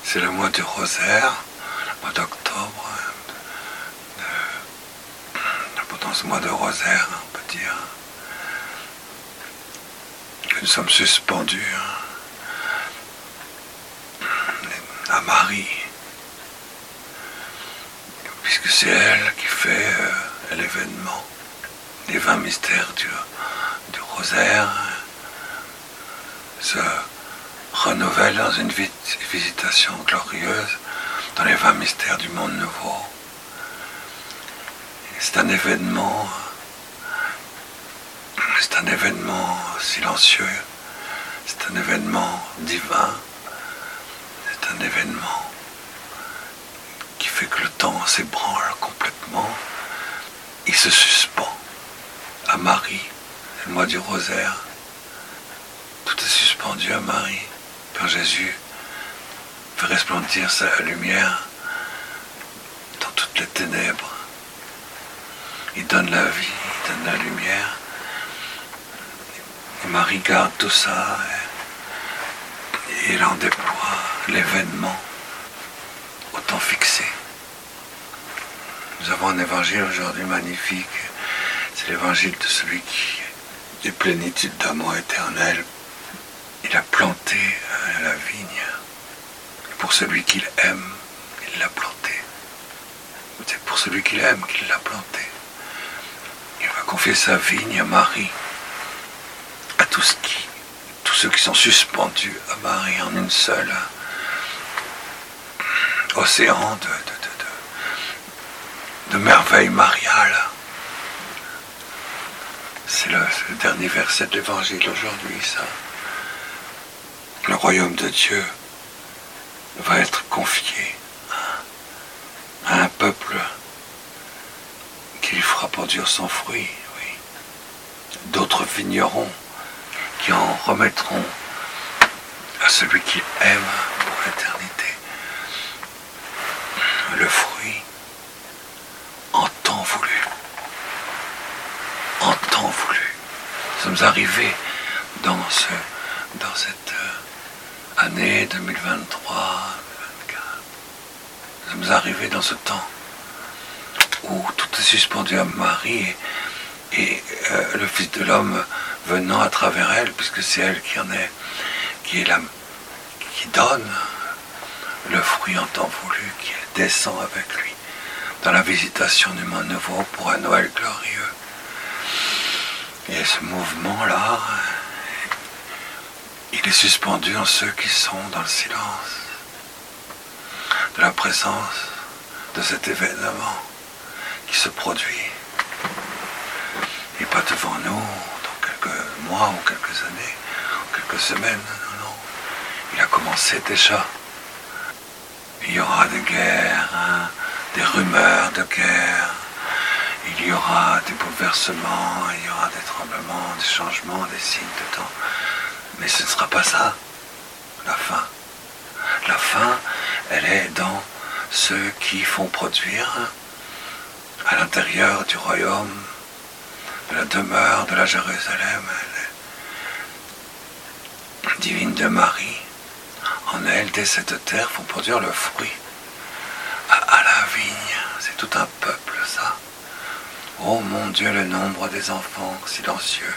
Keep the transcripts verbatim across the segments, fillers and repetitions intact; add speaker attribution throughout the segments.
Speaker 1: C'est le mois du rosaire, le mois d'octobre. Pendant ce mois de rosaire, on peut dire que nous sommes suspendus à Marie, puisque c'est elle qui fait euh, l'événement. Les vingt mystères du, du rosaire se renouvellent dans une visitation glorieuse dans les vingt mystères du monde nouveau. C'est un événement, c'est un événement silencieux, c'est un événement divin, c'est un événement qui fait que le temps s'ébranle complètement, il se suspend à Marie, c'est le mois du rosaire, tout est suspendu à Marie, quand Jésus fait resplendir sa lumière dans toutes les ténèbres. Il donne la vie, il donne la lumière. Et Marie garde tout ça et, et il en déploie l'événement au temps fixé. Nous avons un évangile aujourd'hui magnifique. C'est l'évangile de celui qui est plénitude d'amour éternel. Il a planté la vigne. Pour celui qu'il aime, il l'a planté. C'est pour celui qu'il aime qu'il l'a planté. Il va confier sa vigne à Marie, à tous, qui, tous ceux qui sont suspendus à Marie en une seule océan de, de, de, de, de merveilles mariales. C'est le, le dernier verset de l'évangile aujourd'hui, ça. Le royaume de Dieu va être confié à un peuple qui lui fera produire son fruit, oui. D'autres vignerons qui en remettront à celui qui aime pour l'éternité le fruit en temps voulu. En temps voulu. Nous sommes arrivés dans, ce, dans cette année deux mille vingt-trois, deux mille vingt-quatre. Nous sommes arrivés dans ce temps où tout est suspendu à Marie et, et euh, le Fils de l'homme venant à travers elle, puisque c'est elle qui en est, qui est la, qui donne le fruit en temps voulu, qui descend avec lui dans la visitation du monde nouveau pour un Noël glorieux. Et ce mouvement-là, il est suspendu en ceux qui sont dans le silence de la présence de cet événement qui se produit, et pas devant nous dans quelques mois ou quelques années ou quelques semaines, non, non, il a commencé déjà. Il y aura des guerres, hein, des rumeurs de guerre, il y aura des bouleversements, il y aura des tremblements, des changements, des signes de temps, mais ce ne sera pas ça, la fin. La fin, elle est dans ceux qui font produire à l'intérieur du royaume, de la demeure de la Jérusalem divine de Marie. En elle, dès cette terre, font produire le fruit à, à la vigne. C'est tout un peuple, ça. Oh mon Dieu, le nombre des enfants silencieux,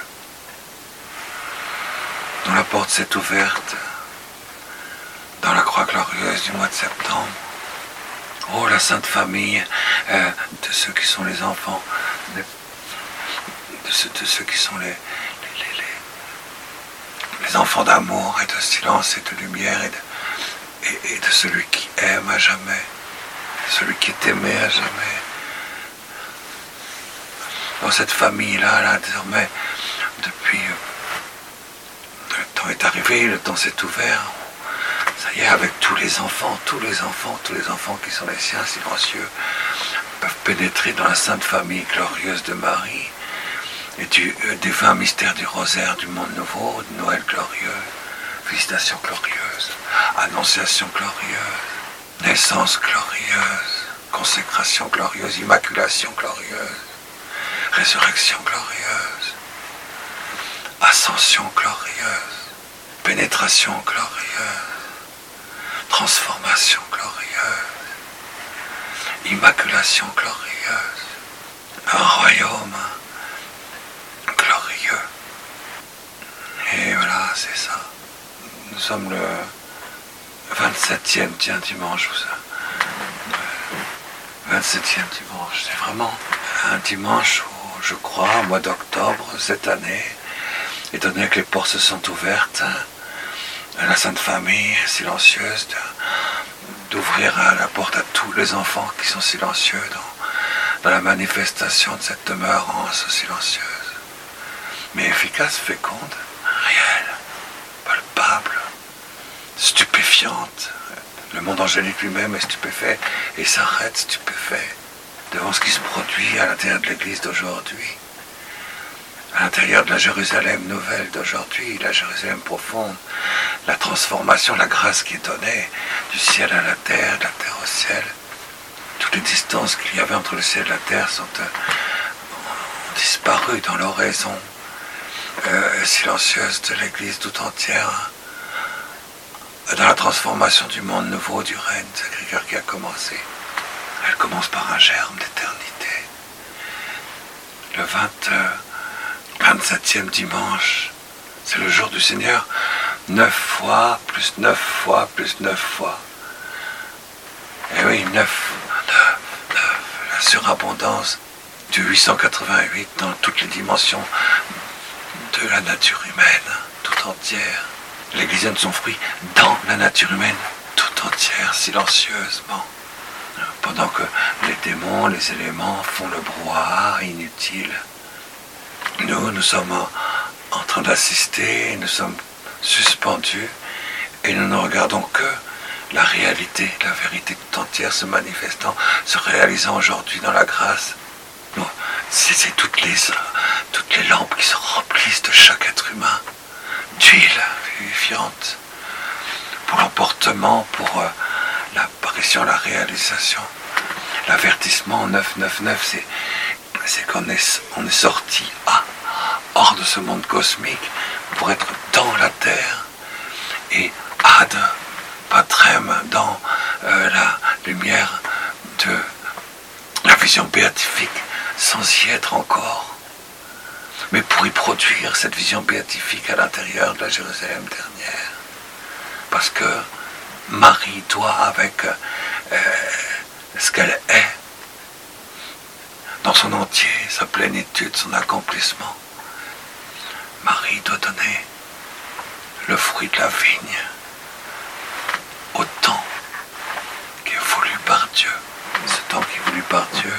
Speaker 1: dont la porte s'est ouverte dans la croix glorieuse du mois de septembre. Oh, la Sainte Famille euh, de ceux qui sont les enfants, de, de, ceux, de ceux qui sont les, les, les, les, les enfants d'amour et de silence et de lumière et de, et, et de celui qui aime à jamais, celui qui est aimé à jamais. Dans cette famille-là, là, désormais, depuis, euh, le temps est arrivé, le temps s'est ouvert. Ça y est, avec tous les enfants, tous les enfants, tous les enfants qui sont les siens silencieux, peuvent pénétrer dans la sainte famille glorieuse de Marie et du, euh, des vingt mystères du rosaire du monde nouveau, de Noël glorieux, visitation glorieuse, annonciation glorieuse, naissance glorieuse, consécration glorieuse, immaculation glorieuse, résurrection glorieuse, ascension glorieuse, pénétration glorieuse, transformation glorieuse, immaculation glorieuse, un royaume glorieux. Et voilà, c'est ça. Nous sommes le vingt-septième, tiens, dimanche, vous savez. vingt-septième dimanche, c'est vraiment un dimanche où, je crois, au mois d'octobre, cette année, étant donné que les portes se sont ouvertes, la Sainte Famille silencieuse, de, d'ouvrir la porte à tous les enfants qui sont silencieux dans, dans la manifestation de cette demeurance silencieuse, mais efficace, féconde, réelle, palpable, stupéfiante. Le monde angélique lui-même est stupéfait et s'arrête stupéfait devant ce qui se produit à l'intérieur de l'Église d'aujourd'hui, à l'intérieur de la Jérusalem nouvelle d'aujourd'hui, la Jérusalem profonde, la transformation, la grâce qui est donnée du ciel à la terre, de la terre au ciel. Toutes les distances qu'il y avait entre le ciel et la terre sont euh, ont disparu dans l'oraison euh, silencieuse de l'Église tout entière, dans la transformation du monde nouveau, du règne Sacré-Cœur qui a commencé. Elle commence par un germe d'éternité. Le vingt-septième dimanche, c'est le jour du Seigneur, neuf fois, plus neuf fois, plus neuf fois. Et oui, neuf, neuf, neuf, la surabondance du huit cent quatre-vingt-huit dans toutes les dimensions de la nature humaine, tout entière. L'Église donne son fruit dans la nature humaine, tout entière, silencieusement. Pendant que les démons, les éléments font le brouhaha inutile. Nous, nous sommes en, en train d'assister, nous sommes suspendus, et nous ne regardons que la réalité, la vérité tout entière se manifestant, se réalisant aujourd'hui dans la grâce. Nous, c'est, c'est toutes les, toutes les lampes qui se remplissent de chaque être humain, d'huile vivifiante, pour l'emportement, pour euh, l'apparition, la réalisation. L'avertissement neuf neuf neuf, c'est, c'est qu'on est, on est sorti à, hors de ce monde cosmique pour être dans la terre, et ad patrem, dans euh, la lumière de la vision béatifique, sans y être encore. Mais pour y produire cette vision béatifique à l'intérieur de la Jérusalem dernière. Parce que Marie doit, avec euh, ce qu'elle est, dans son entier, sa plénitude, son accomplissement, Marie doit donner le fruit de la vigne au temps qui est voulu par Dieu. Ce temps qui est voulu par Dieu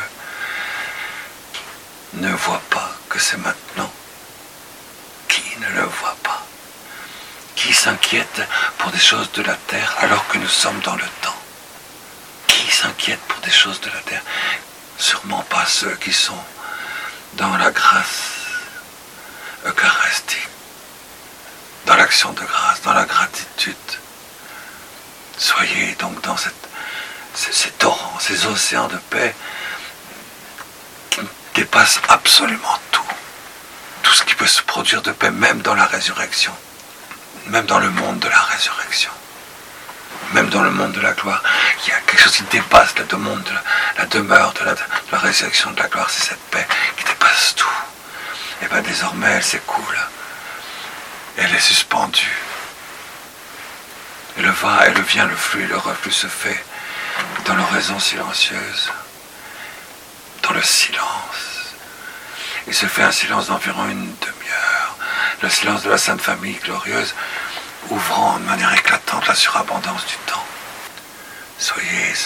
Speaker 1: ne voit pas que c'est maintenant. Qui ne le voit pas? Qui s'inquiète pour des choses de la terre alors que nous sommes dans le temps? Qui s'inquiète pour des choses de la terre? Sûrement pas ceux qui sont dans la grâce eucharistique, dans l'action de grâce, dans la gratitude. Soyez donc dans cette, ces, ces torrents, ces océans de paix qui dépassent absolument tout. Tout ce qui peut se produire de paix, même dans la résurrection, même dans le monde de la résurrection, même dans le monde de la gloire. Il y a quelque chose qui dépasse le monde de la, la demeure de la, de la résurrection de la gloire, c'est cette paix qui dépasse tout. Et bien désormais, elle s'écoule, elle est suspendue. Et le va et le vient, le flux et le reflux se fait dans l'oraison silencieuse, dans le silence. Il se fait un silence d'environ une demi-heure, le silence de la Sainte Famille glorieuse, ouvrant de manière éclatante la surabondance du temps. Soyez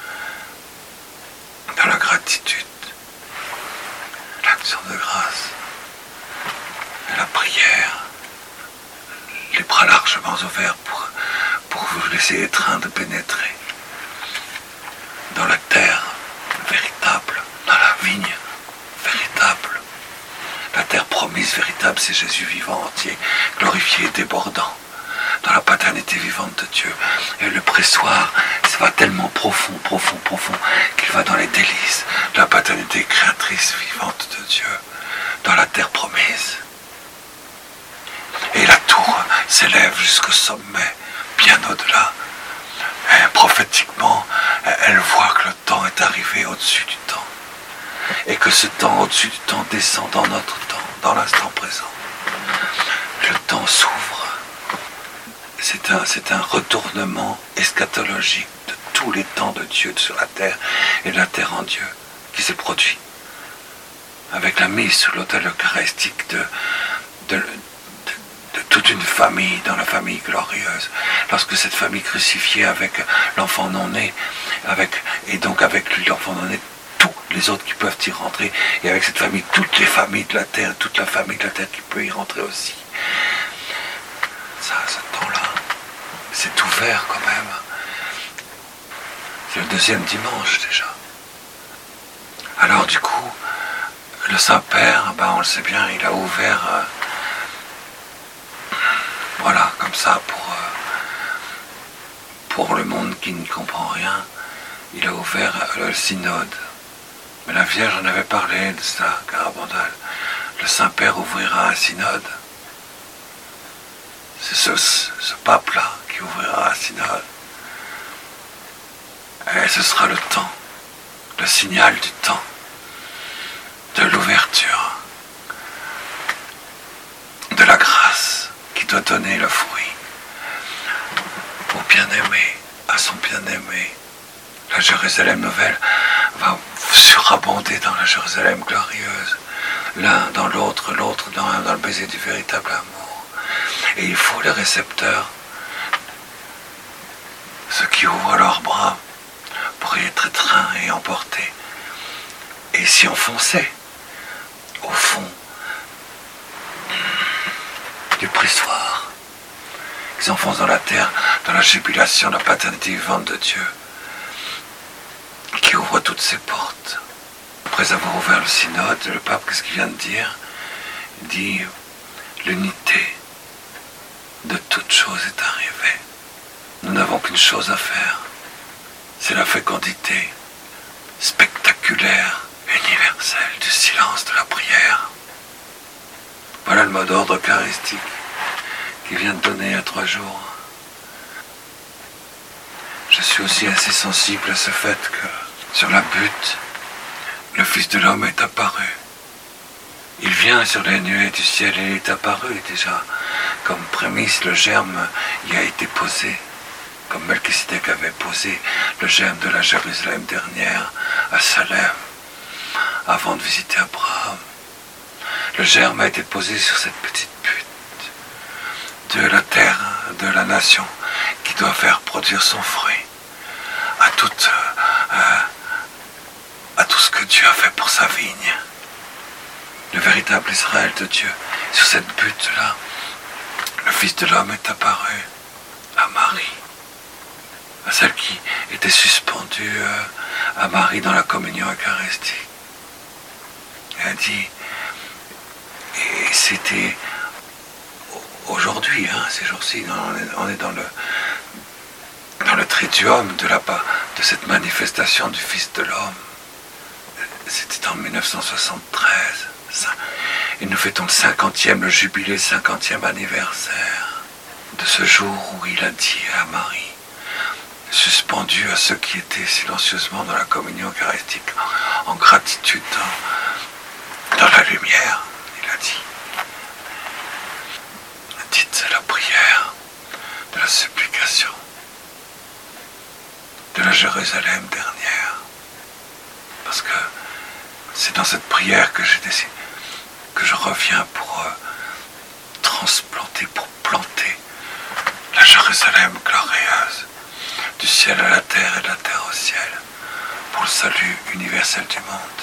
Speaker 1: dans la gratitude, l'action de grâce, la prière, les bras largement ouverts pour, pour vous laisser étreindre, pénétrer dans la terre véritable, dans la vigne véritable. La terre promise véritable, c'est Jésus vivant, entier, glorifié et débordant dans la paternité vivante de Dieu. Et le pressoir, ça va tellement profond, profond, profond, qu'il va dans les délices de la paternité créatrice vivante de Dieu, dans la terre promise. Et la tour s'élève jusqu'au sommet, bien au-delà prophétiquement, elle voit que le temps est arrivé au-dessus du temps. Et que ce temps au-dessus du temps descend dans notre temps, dans l'instant présent. Le temps s'ouvre. C'est un, c'est un retournement eschatologique de tous les temps de Dieu sur la terre et de la terre en Dieu qui s'est produit. Avec la mise sur l'autel eucharistique de, de, de, de toute une famille, dans la famille glorieuse. Lorsque cette famille crucifiée avec l'enfant non-né, avec, et donc avec lui l'enfant non-né, tous les autres qui peuvent y rentrer, et avec cette famille, toutes les familles de la terre, toute la famille de la terre qui peut y rentrer aussi. Ça, ce temps-là, c'est ouvert quand même. C'est le deuxième dimanche déjà. Alors du coup, le Saint-Père, ben on le sait bien, il a ouvert, euh, voilà, comme ça, pour, euh, pour le monde qui ne comprend rien, il a ouvert euh, le synode. Mais la Vierge en avait parlé de ça, Carabandal. Le Saint-Père ouvrira un synode. C'est ce, ce pape-là qui ouvrira un synode. Et ce sera le temps, le signal du temps, de l'ouverture, de la grâce qui doit donner le fruit au bien-aimé, à son bien-aimé. La Jérusalem nouvelle va surabonder dans la Jérusalem glorieuse, l'un dans l'autre, l'autre dans, dans le baiser du véritable amour. Et il faut les récepteurs, ceux qui ouvrent leurs bras pour y être étreints et emportés, et s'y enfoncer au fond du pressoir. Ils s'enfoncent dans la terre, dans la jubilation de la paternité vivante de Dieu, qui ouvre toutes ses portes. Après avoir ouvert le synode, le pape, qu'est-ce qu'il vient de dire? Il dit l'unité de toute chose est arrivée. Nous n'avons qu'une chose à faire, c'est la fécondité spectaculaire, universelle du silence de la prière. Voilà le mot d'ordre eucharistique qu'il vient de donner il y a trois jours. Je suis aussi assez sensible à ce fait que sur la butte, le Fils de l'homme est apparu. Il vient sur les nuées du ciel et il est apparu déjà. Comme prémisse, le germe y a été posé. Comme Melchisédek avait posé le germe de la Jérusalem dernière à Salem, avant de visiter Abraham. Le germe a été posé sur cette petite butte de la terre, de la nation, qui doit faire produire son fruit à toute, euh, à tout ce que Dieu a fait pour sa vigne. Le véritable Israël de Dieu. Sur cette butte-là, le Fils de l'homme est apparu à Marie, à celle qui était suspendue euh, à Marie dans la communion eucharistique. Elle a dit, et c'était aujourd'hui, hein, ces jours-ci, on est dans le dans le triduum de, la, de cette manifestation du Fils de l'homme. C'était en mille neuf cent soixante-treize. Ça. Et nous fêtons le cinquantième, le jubilé cinquantième anniversaire de ce jour où il a dit à Marie, suspendu à ceux qui étaient silencieusement dans la communion eucharistique, en gratitude, dans, dans la lumière, il a dit, dites la prière de la supplication de la Jérusalem dernière. Parce que c'est dans cette prière que j'ai décidé, que je reviens pour euh, transplanter, pour planter la Jérusalem glorieuse, du ciel à la terre et de la terre au ciel, pour le salut universel du monde.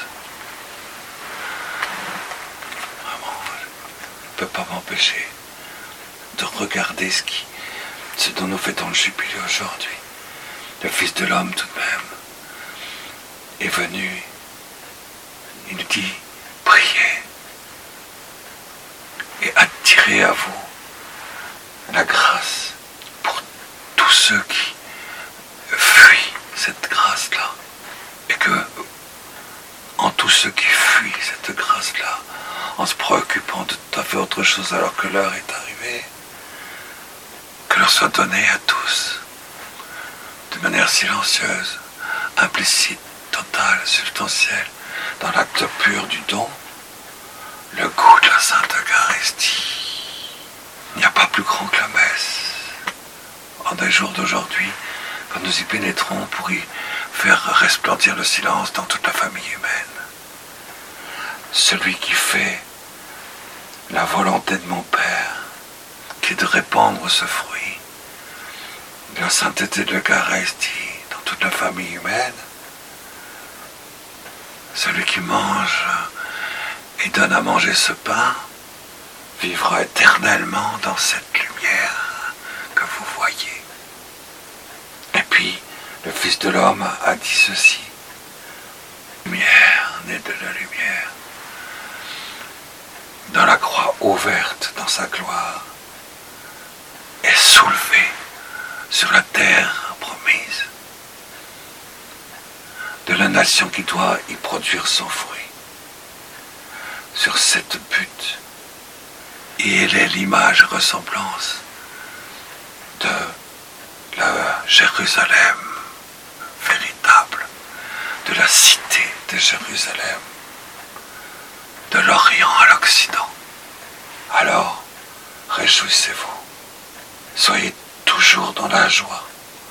Speaker 1: Vraiment, je ne peux pas m'empêcher de regarder ce, qui, ce dont nous fêtons le jubilé aujourd'hui. Le Fils de l'homme tout de même est venu, il nous dit, priez et attirez à vous la grâce pour tous ceux qui fuient cette grâce-là, et que en tous ceux qui fuient cette grâce-là, en se préoccupant de tout à fait autre chose alors que l'heure est arrivée, que leur soit donné à tous de manière silencieuse, implicite, totale, substantielle, dans l'acte pur du don, le goût de la Sainte Eucharistie. Il n'y a pas plus grand que la messe. En des jours d'aujourd'hui, quand nous y pénétrons pour y faire resplendir le silence dans toute la famille humaine. Celui qui fait la volonté de mon Père, qui est de répandre ce fruit, de la sainteté de l'Eucharistie dans toute la famille humaine, celui qui mange et donne à manger ce pain, vivra éternellement dans cette lumière que vous voyez. Et puis, le Fils de l'homme a dit ceci, lumière, née de la lumière, dans la croix ouverte dans sa gloire, est soulevé sur la terre promise de la nation qui doit y produire son fruit. Sur cette butte, et elle est l'image et ressemblance de la Jérusalem véritable, de la cité de Jérusalem, de l'Orient à l'Occident. Alors, réjouissez-vous, soyez toujours dans la joie,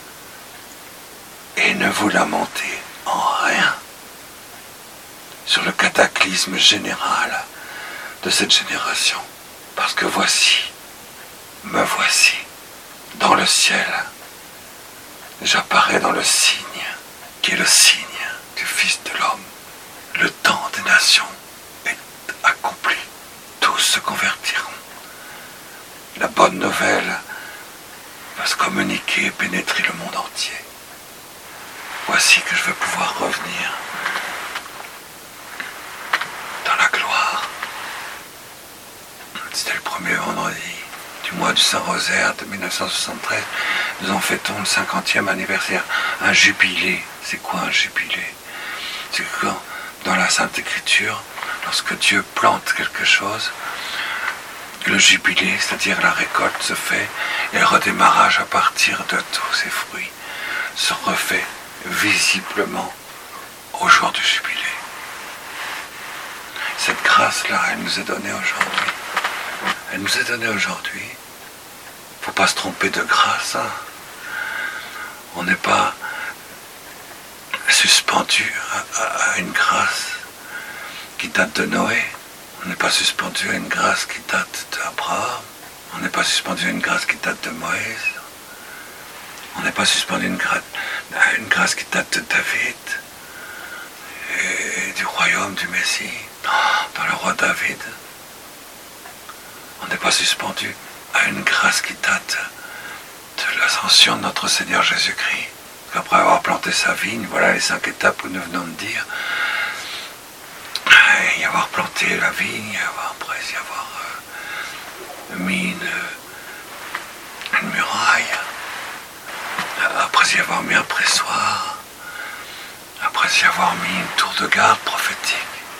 Speaker 1: et ne vous lamentez en rien sur le cataclysme général de cette génération, parce que voici, me voici, dans le ciel, j'apparais dans le signe, qui est le signe du Fils de l'homme. Le temps des nations est accompli, tous se convertiront. La bonne nouvelle va se communiquer et pénétrer le monde entier. Voici que je vais pouvoir revenir dans la gloire. C'était le premier vendredi du mois du Saint-Rosaire de mille neuf cent soixante-treize. Nous en fêtons le cinquantième anniversaire. Un jubilé. C'est quoi un jubilé? C'est quand, dans la Sainte Écriture, lorsque Dieu plante quelque chose, le jubilé, c'est-à-dire la récolte, se fait, et le redémarrage à partir de tous ces fruits se refait visiblement au jour du jubilé. Cette grâce-là, elle nous est donnée aujourd'hui. Elle nous est donnée aujourd'hui. Il ne faut pas se tromper de grâce. Hein. On n'est pas suspendu à, à, à une grâce qui date de Noé. On n'est pas suspendu à une grâce qui date d'Abraham. On n'est pas suspendu à une grâce qui date de Moïse. On n'est pas suspendu à une, gra- à une grâce qui date de David et du royaume du Messie, dans le roi David. On n'est pas suspendu à une grâce qui date de l'ascension de notre Seigneur Jésus-Christ. Après avoir planté sa vigne, voilà les cinq étapes que nous venons de dire. Y avoir planté la vigne, avoir, après y avoir euh, mis une, une muraille, après y avoir mis un pressoir, après y avoir mis une tour de garde prophétique,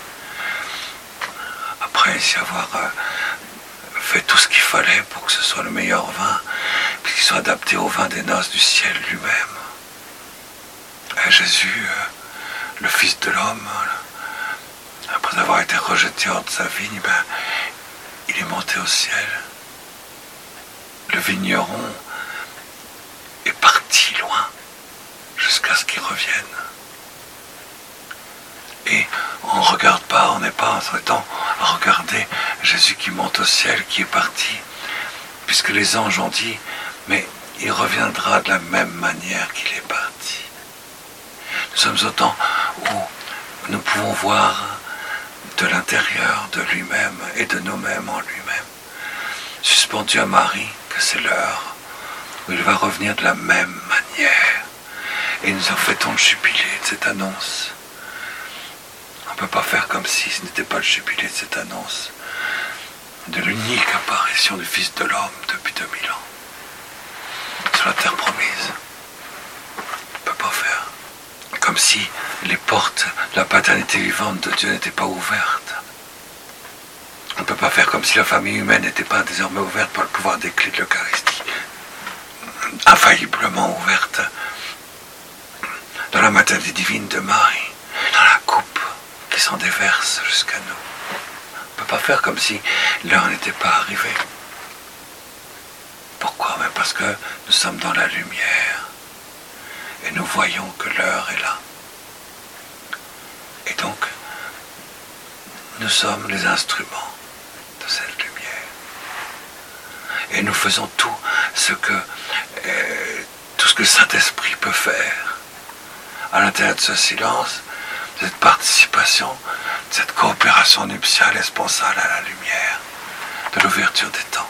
Speaker 1: après y avoir euh, fait tout ce qu'il fallait pour que ce soit le meilleur vin, puis qu'il soit adapté au vin des noces du ciel lui-même. Et Jésus, euh, le Fils de l'homme, après avoir été rejeté hors de sa vigne, ben, il est monté au ciel. Le vigneron est parti loin jusqu'à ce qu'il revienne. Et on ne regarde pas, on n'est pas en ce temps à regarder Jésus qui monte au ciel, qui est parti, puisque les anges ont dit, mais il reviendra de la même manière qu'il est parti. Nous sommes au temps où nous pouvons voir de l'intérieur de lui-même et de nous-mêmes en lui-même, suspendu à Marie, que c'est l'heure où il va revenir de la même manière. Et nous en fêtons le jubilé de cette annonce. On ne peut pas faire comme si ce n'était pas le jubilé de cette annonce, de l'unique apparition du Fils de l'homme depuis deux mille ans, sur la terre promise. On ne peut pas faire comme si les portes de la paternité vivante de Dieu n'étaient pas ouvertes. On ne peut pas faire comme si la famille humaine n'était pas désormais ouverte par le pouvoir des clés de l'Eucharistie, infailliblement ouverte dans la matinée divine de Marie, dans la coupe qui s'en déverse jusqu'à nous. On ne peut pas faire comme si l'heure n'était pas arrivée. Pourquoi? Mais parce que nous sommes dans la lumière et nous voyons que l'heure est là. Et donc, nous sommes les instruments de cette lumière. Et nous faisons tout ce que, euh, tout ce que le Saint-Esprit peut faire à l'intérieur de ce silence, de cette participation, de cette coopération nuptiale et sponsale à la lumière, de l'ouverture des temps.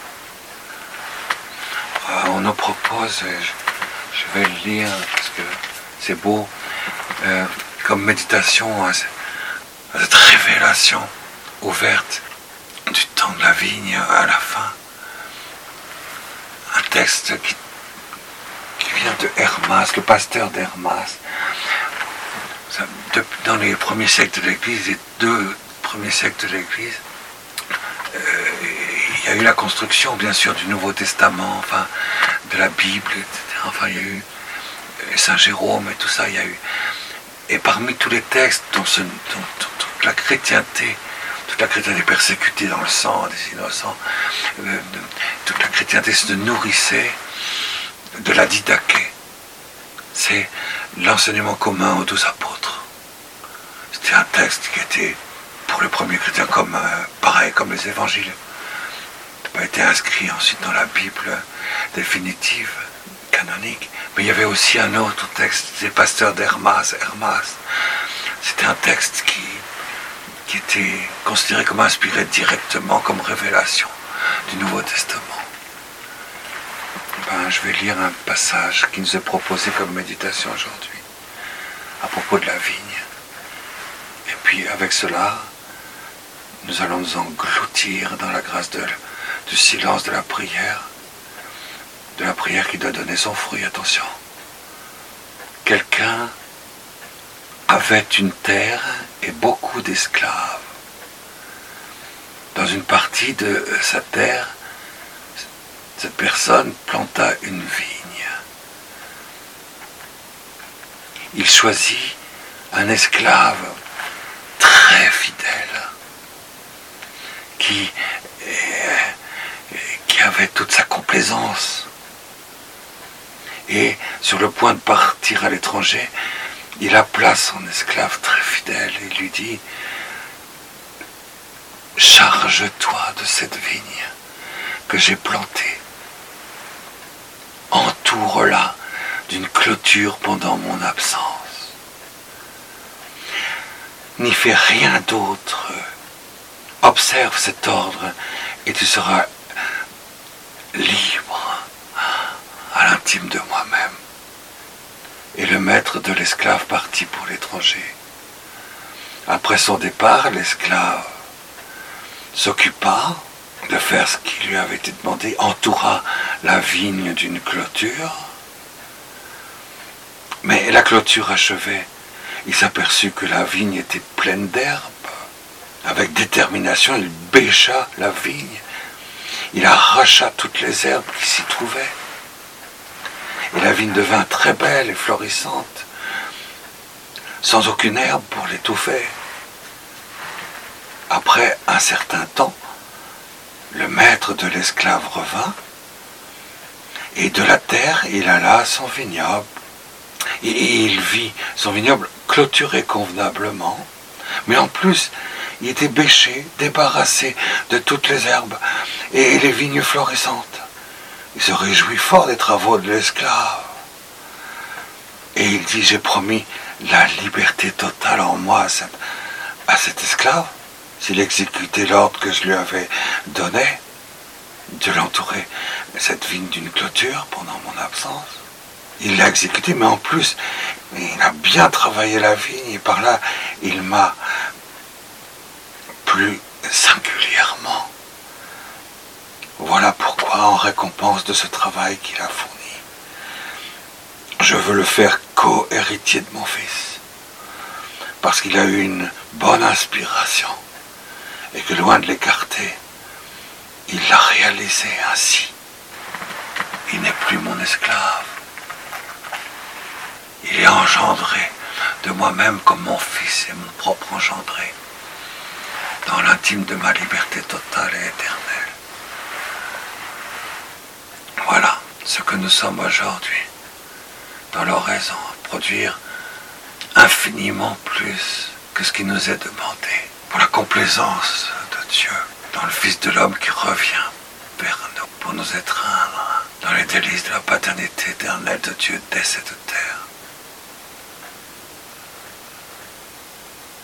Speaker 1: Euh, on nous propose, et je, je vais le lire parce que c'est beau, euh, comme méditation à cette révélation ouverte du temps de la vigne à la fin. Un texte qui, qui vient de Hermas, le pasteur d'Hermas. Dans les premiers siècles de l'Église, les deux premiers siècles de l'Église, euh, il y a eu la construction, bien sûr, du Nouveau Testament, enfin, de la Bible, et cetera. Enfin, il y a eu Saint Jérôme et tout ça, il y a eu. Et parmi tous les textes dont, ce, dont, dont toute la chrétienté, toute la chrétienté persécutée dans le sang des innocents, euh, de, toute la chrétienté se nourrissait de la didaché. C'est l'enseignement commun aux douze apôtres. C'était un texte qui était, pour les premiers chrétiens, comme, euh, pareil, comme les évangiles. Il n'a pas été inscrit ensuite dans la Bible définitive, canonique. Mais il y avait aussi un autre texte, des pasteurs d'Hermas, Hermas. C'était un texte qui, qui était considéré comme inspiré directement, comme révélation du Nouveau Testament. Ben, je vais lire un passage qui nous est proposé comme méditation aujourd'hui, à propos de la vigne. Et puis avec cela, nous allons nous engloutir dans la grâce de, du silence de la prière, de la prière qui doit donner son fruit. Attention. Quelqu'un avait une terre et beaucoup d'esclaves. Dans une partie de sa terre, cette personne planta une vigne. Il choisit un esclave très fidèle qui, qui avait toute sa complaisance. Et sur le point de partir à l'étranger, il appela son esclave très fidèle et lui dit: « Charge-toi de cette vigne que j'ai plantée. Entoure-la d'une clôture pendant mon absence. N'y fais rien d'autre. Observe cet ordre et tu seras libre à l'intime de moi-même. » Et le maître de l'esclave partit pour l'étranger. Après son départ, l'esclave s'occupa de faire ce qui lui avait été demandé, entoura la vigne d'une clôture. Mais la clôture achevée, il s'aperçut que la vigne était pleine d'herbes. Avec détermination, il bêcha la vigne. Il arracha toutes les herbes qui s'y trouvaient. Et la vigne devint très belle et florissante, sans aucune herbe pour l'étouffer. Après un certain temps, le maître de l'esclave revint, et de la terre il alla à son vignoble. Et il vit son vignoble clôturé convenablement, mais en plus, il était bêché, débarrassé de toutes les herbes et les vignes florissantes. Il se réjouit fort des travaux de l'esclave. Et il dit: « J'ai promis la liberté totale en moi à cet, à cet esclave, s'il exécutait l'ordre que je lui avais donné, de l'entourer cette vigne d'une clôture pendant mon absence. » Il l'a exécuté, mais en plus, il a bien travaillé la vigne, et par là, il m'a plu singulièrement. Voilà pourquoi, en récompense de ce travail qu'il a fourni, je veux le faire co-héritier de mon fils, parce qu'il a eu une bonne inspiration, et que loin de l'écarter, il l'a réalisé ainsi. Il n'est plus mon esclave. Il est engendré de moi-même comme mon Fils est mon propre engendré, dans l'intime de ma liberté totale et éternelle. Voilà ce que nous sommes aujourd'hui, dans l'oraison, produire infiniment plus que ce qui nous est demandé, pour la complaisance de Dieu, dans le Fils de l'homme qui revient vers nous, pour nous étreindre dans les délices de la paternité éternelle de Dieu dès cette terre.